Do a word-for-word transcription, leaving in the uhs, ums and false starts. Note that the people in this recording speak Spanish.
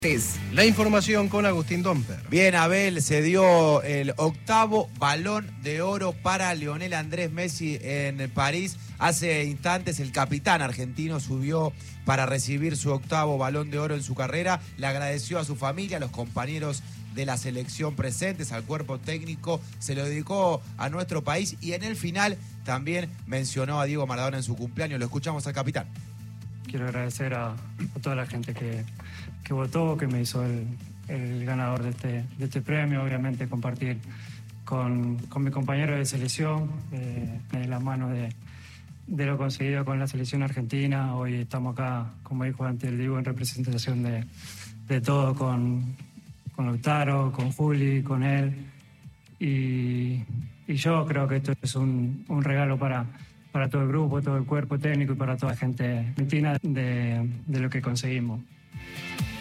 La información con Agustín Domper. Bien, Abel, se dio el octavo Balón de Oro para Lionel Andrés Messi en París. Hace instantes el capitán argentino subió para recibir su octavo Balón de Oro en su carrera. Le agradeció a su familia, a los compañeros de la selección presentes, al cuerpo técnico, se lo dedicó a nuestro país y en el final también mencionó a Diego Maradona en su cumpleaños. Lo escuchamos al capitán. Quiero agradecer a, a toda la gente que, que votó, que me hizo el, el ganador de este, de este premio. Obviamente compartir con, con mi compañero de selección, eh, en la mano de, de lo conseguido con la selección argentina. Hoy estamos acá, como dijo antes el Diego, en representación de, de todo, con, con Lautaro, con Juli, con él. Y, y yo creo que esto es un, un regalo para... para todo el grupo, todo el cuerpo técnico y para toda la gente argentina de, de lo que conseguimos.